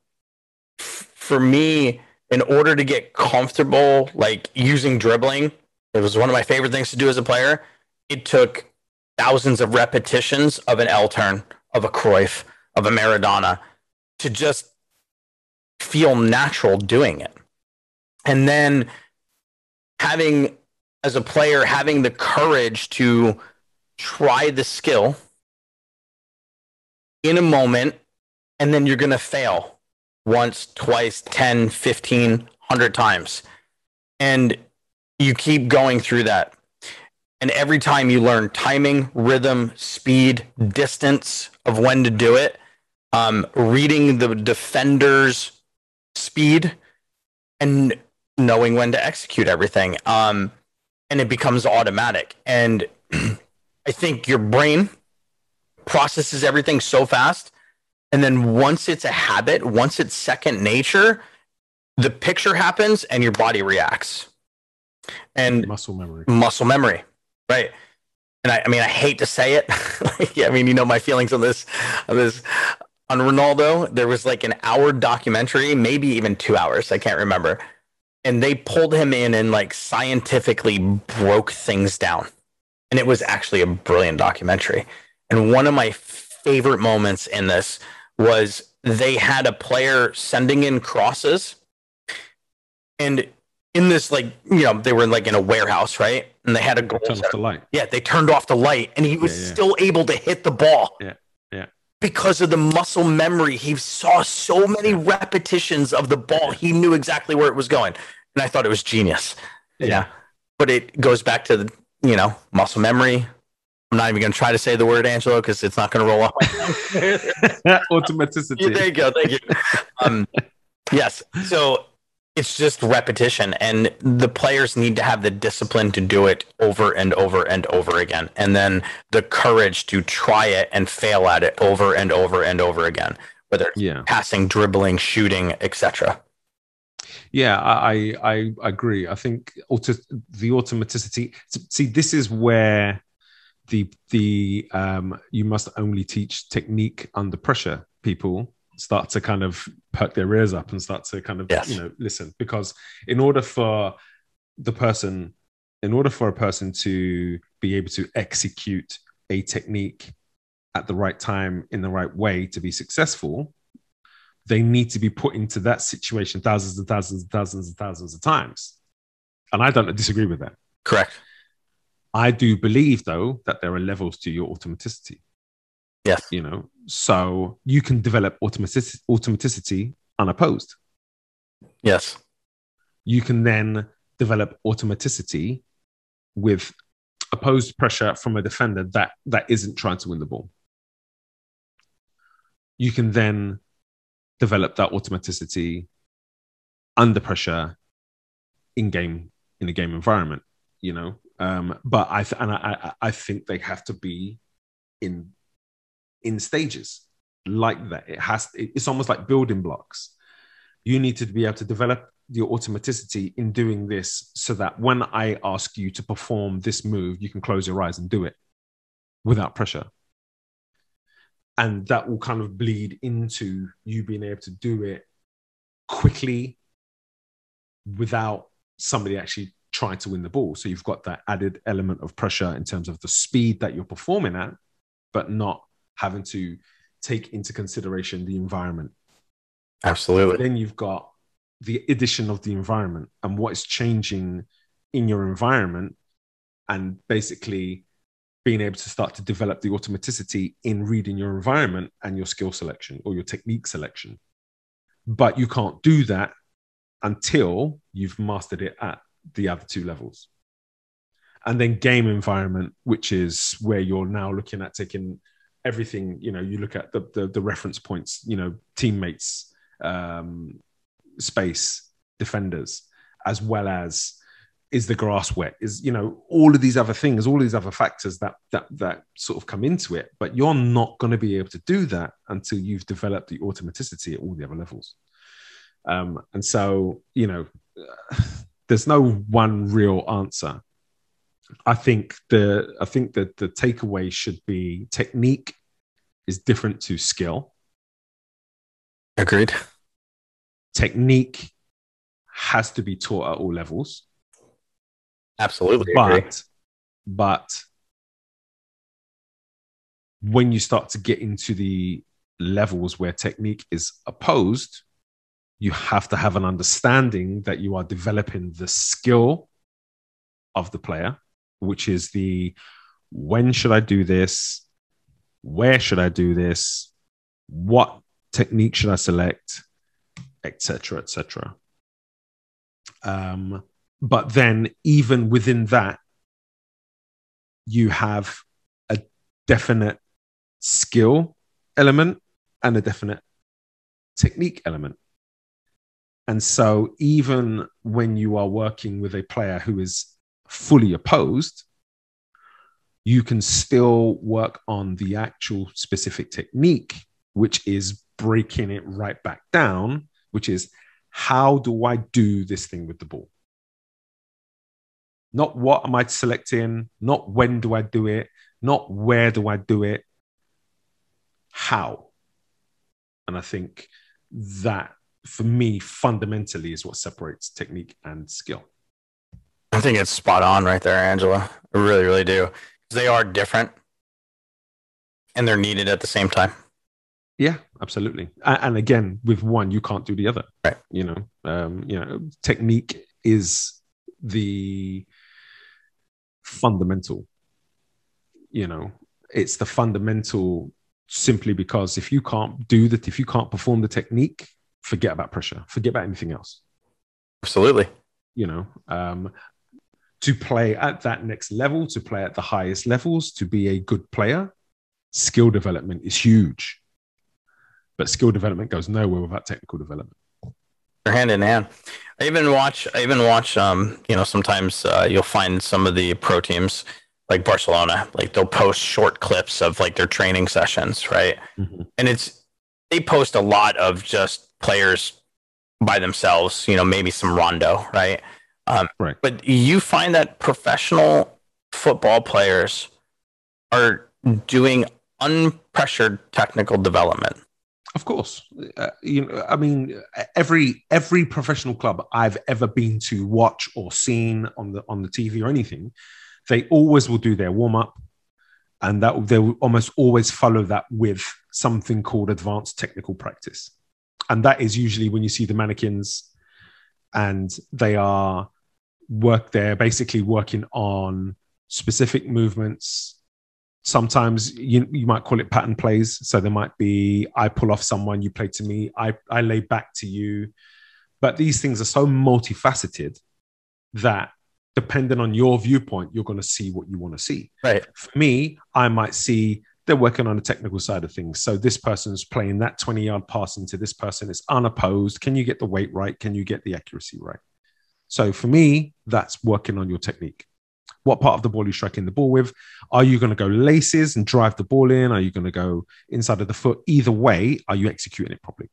for me, in order to get comfortable, like using dribbling, it was one of my favorite things to do as a player. It took thousands of repetitions of an L turn, of a Cruyff, of a Maradona, to just feel natural doing it. And then having, as a player, having the courage to try the skill in a moment, and then you're going to fail once, twice, ten, fifteen, one hundred times. And you keep going through that. And every time you learn timing, rhythm, speed, distance of when to do it, um, reading the defender's speed, and knowing when to execute everything. Um, and it becomes automatic. And I think your brain processes everything so fast. And then once it's a habit, once it's second nature, the picture happens and your body reacts. And muscle memory, muscle memory, right? And I, I mean, I hate to say it. I mean, you know my feelings on this, on this, on Ronaldo. There was like an hour documentary, maybe even two hours. I can't remember. And they pulled him in and like scientifically broke things down. And it was actually a brilliant documentary. And one of my favorite moments in this was they had a player sending in crosses, and in this, like, you know, they were like in a warehouse, right? And they had a goal. Turn off the light. Yeah, they turned off the light, and he was yeah, yeah. still able to hit the ball. Yeah, yeah. Because of the muscle memory, he saw so many repetitions of the ball. He knew exactly where it was going, and I thought it was genius. Yeah, yeah. But it goes back to the, you know, muscle memory. I'm not even going to try to say the word, Angelo, because it's not going to roll off. Automaticity. Yeah, there you go. Thank you. Um, yes. So it's just repetition, and the players need to have the discipline to do it over and over and over again, and then the courage to try it and fail at it over and over and over again, whether it's yeah. passing, dribbling, shooting, et cetera. Yeah, I, I I agree. I think auto, the automaticity. See, this is where the the um you must only teach technique under pressure people start to kind of perk their ears up and start to kind of yes. you know listen, because in order for the person in order for a person to be able to execute a technique at the right time in the right way to be successful, they need to be put into that situation thousands and thousands and thousands and thousands of times. And I don't disagree with that. Correct. I do believe, though, that there are levels to your automaticity. Yes. You know, so you can develop automaticity, automaticity unopposed. Yes. You can then develop automaticity with opposed pressure from a defender that, that isn't trying to win the ball. You can then develop that automaticity under pressure in game, in a game environment, you know. Um, but I th- and I, I I think they have to be in in stages like that. It has it's almost like building blocks. You need to be able to develop your automaticity in doing this so that when I ask you to perform this move, you can close your eyes and do it without pressure. And that will kind of bleed into you being able to do it quickly without somebody actually trying to win the ball. So you've got that added element of pressure in terms of the speed that you're performing at, but not having to take into consideration the environment. Absolutely. Then you've got the addition of the environment and what is changing in your environment, and basically being able to start to develop the automaticity in reading your environment and your skill selection or your technique selection. But you can't do that until you've mastered it at the other two levels. And then game environment, which is where you're now looking at taking everything, you know, you look at the the, the reference points, you know, teammates, um, space, defenders, as well as is the grass wet, is, you know, all of these other things, all these other factors that that that sort of come into it. But you're not going to be able to do that until you've developed the automaticity at all the other levels. Um, and so, you know, there's no one real answer. I think the I think that the takeaway should be technique is different to skill. Agreed. Technique has to be taught at all levels. Absolutely. But agree. but when you start to get into the levels where technique is opposed, you have to have an understanding that you are developing the skill of the player, which is the when should I do this? Where should I do this? What technique should I select? Etc. Etc. Um, but then even within that, you have a definite skill element and a definite technique element. And so even when you are working with a player who is fully opposed, you can still work on the actual specific technique, which is breaking it right back down, which is how do I do this thing with the ball? Not what am I selecting, not when do I do it, not where do I do it, how? And I think that, for me, fundamentally is what separates technique and skill. I think it's spot on right there, Angela. I really, really do. They are different and they're needed at the same time. Yeah, absolutely. And, and again, with one, you can't do the other. Right. You know, um, you know, technique is the fundamental. You know, it's the fundamental simply because if you can't do that, if you can't perform the technique, forget about pressure, forget about anything else. Absolutely. You know, um, to play at that next level, to play at the highest levels, to be a good player, skill development is huge. But skill development goes nowhere without technical development. They're hand in hand. I even watch, I even watch, um, you know, sometimes uh, you'll find some of the pro teams like Barcelona, like they'll post short clips of like their training sessions, right? Mm-hmm. And it's, they post a lot of just players by themselves, you know, maybe some rondo, right? Um, right. But you find that professional football players are doing unpressured technical development. Of course, uh, you know. I mean, every every professional club I've ever been to watch or seen on the on the T V or anything, they always will do their warm up, and that they will almost always follow that with something called advanced technical practice, and that is usually when you see the mannequins, and they are work. They're basically working on specific movements. Sometimes you, you might call it pattern plays. So there might be, I pull off someone, you play to me, I, I lay back to you. But these things are so multifaceted that depending on your viewpoint, you're going to see what you want to see. Right. For me, I might see they're working on the technical side of things. So this person's playing that twenty-yard pass into this person. It's unopposed. Can you get the weight right? Can you get the accuracy right? So for me, that's working on your technique. What part of the ball are you striking the ball with? Are you going to go laces and drive the ball in? Are you going to go inside of the foot? Either way, are you executing it properly?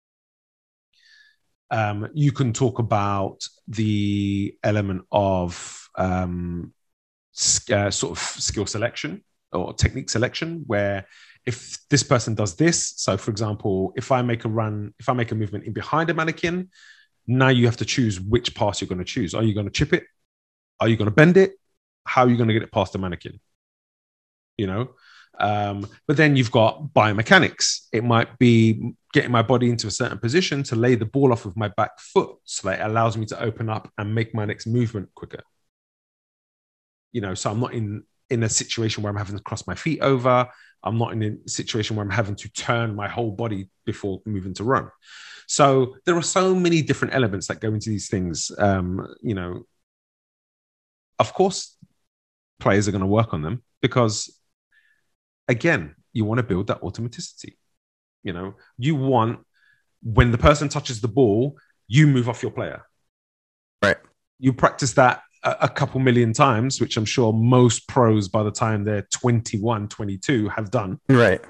Um, you can talk about the element of um, uh, sort of skill selection or technique selection, where if this person does this, so for example, if I make a run, if I make a movement in behind a mannequin, now you have to choose which pass you're going to choose. Are you going to chip it? Are you going to bend it? How are you going to get it past the mannequin? You know, um, but then you've got biomechanics. It might be getting my body into a certain position to lay the ball off of my back foot so that it allows me to open up and make my next movement quicker. You know, so I'm not in in a situation where I'm having to cross my feet over. I'm not in a situation where I'm having to turn my whole body before moving to run. So there are so many different elements that go into these things. Um, you know, of course, players are going to work on them because, again, you want to build that automaticity. You know, you want, when the person touches the ball, you move off your player. Right. You practice that a, a couple million times, which I'm sure most pros by the time they're twenty-one, twenty-two have done. Right.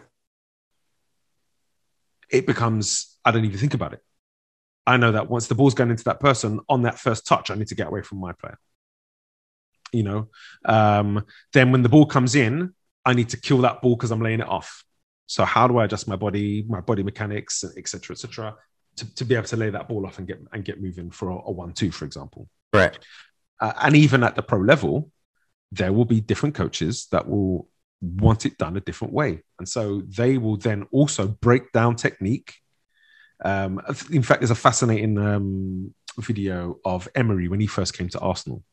It becomes, I don't even think about it. I know that once the ball's going into that person on that first touch, I need to get away from my player. You know, um, then when the ball comes in, I need to kill that ball because I'm laying it off. So how do I adjust my body, my body mechanics, et cetera, et cetera, to, to be able to lay that ball off and get and get moving for a, a one-two, for example. Right. Uh, and even at the pro level, there will be different coaches that will want it done a different way. And so they will then also break down technique. Um, in fact, there's a fascinating um, video of Emery when he first came to Arsenal.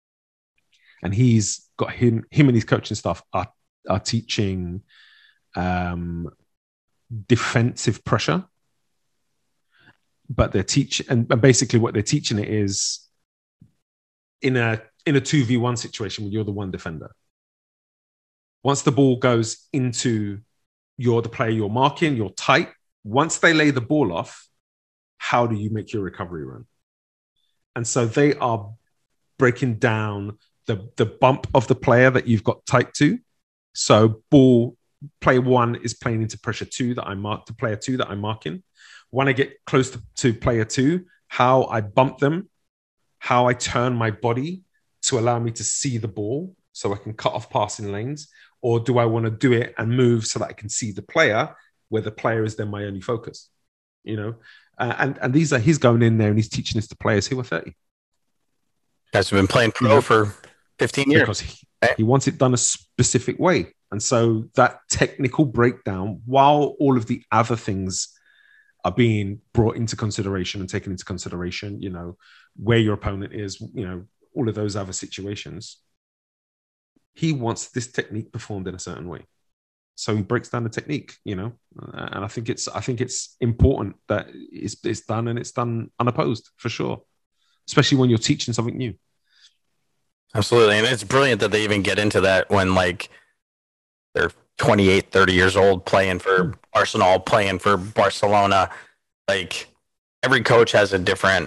And he's got him, him and his coaching staff are, are teaching um, defensive pressure. But they're teaching, and basically what they're teaching it is in a in a two v one situation when you're the one defender. Once the ball goes into you're the player you're marking, you're tight. Once they lay the ball off, how do you make your recovery run? And so they are breaking down the, the bump of the player that you've got tight to. So ball player one is playing into pressure two that I mark to player two that I'm marking. When I get close to, to player two, how I bump them, how I turn my body to allow me to see the ball so I can cut off passing lanes, or do I want to do it and move so that I can see the player where the player is then my only focus, you know? Uh, and, and these are, he's going in there and he's teaching this to players who are thirty. Guys have been playing pro you know, for fifteen years. Because he, he wants it done a specific way. And so that technical breakdown, while all of the other things are being brought into consideration and taken into consideration, you know, where your opponent is, you know, all of those other situations, he wants this technique performed in a certain way. So he breaks down the technique, you know, and I think it's, I think it's important that it's, it's done and it's done unopposed for sure, especially when you're teaching something new. Absolutely. And it's brilliant that they even get into that when like they're twenty-eight, thirty years old, playing for Arsenal, playing for Barcelona. Like every coach has a different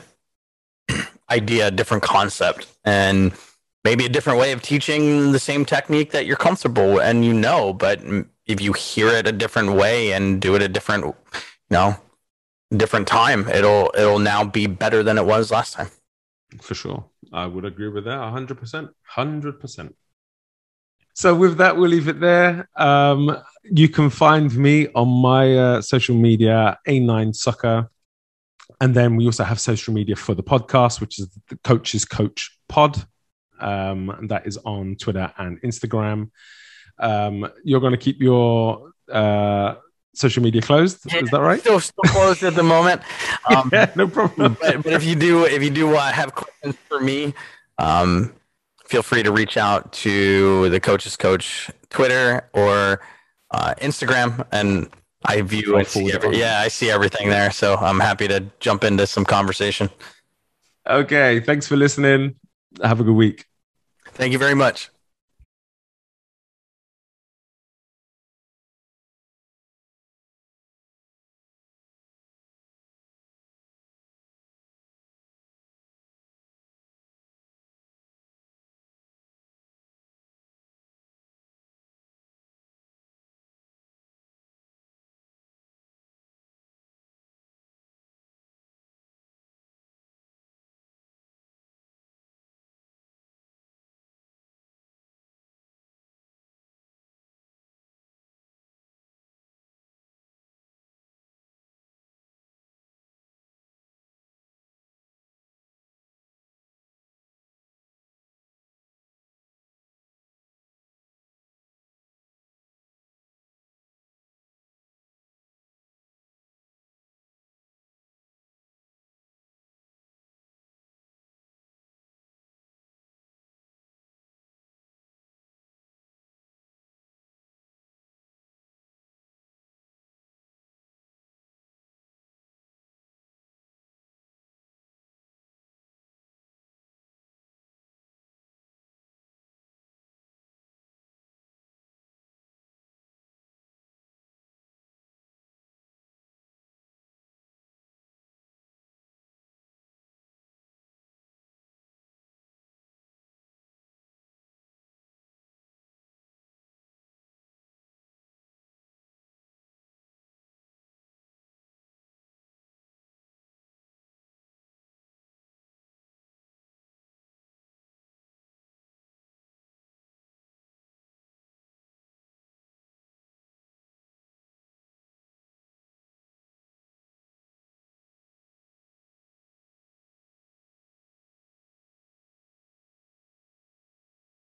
idea, different concept, and maybe a different way of teaching the same technique that you're comfortable and you know, but if you hear it a different way and do it a different, you know, different time, it'll it'll now be better than it was last time. For sure. I would agree with that one hundred percent. one hundred percent. So with that, we'll leave it there. Um, you can find me on my uh, social media, A nine Soccer. And then we also have social media for the podcast, which is the Coach's Coach Pod. Um, and that is on Twitter and Instagram. Um, you're going to keep your uh, social media closed, yeah, is that right? Still, still closed at the moment. Um, yeah, no problem. But, but if you do, if you do uh, have questions for me, um, feel free to reach out to the Coach's Coach Twitter or uh, Instagram, and I view and see every, yeah, I see everything there. So I'm happy to jump into some conversation. Okay, thanks for listening. Have a good week. Thank you very much.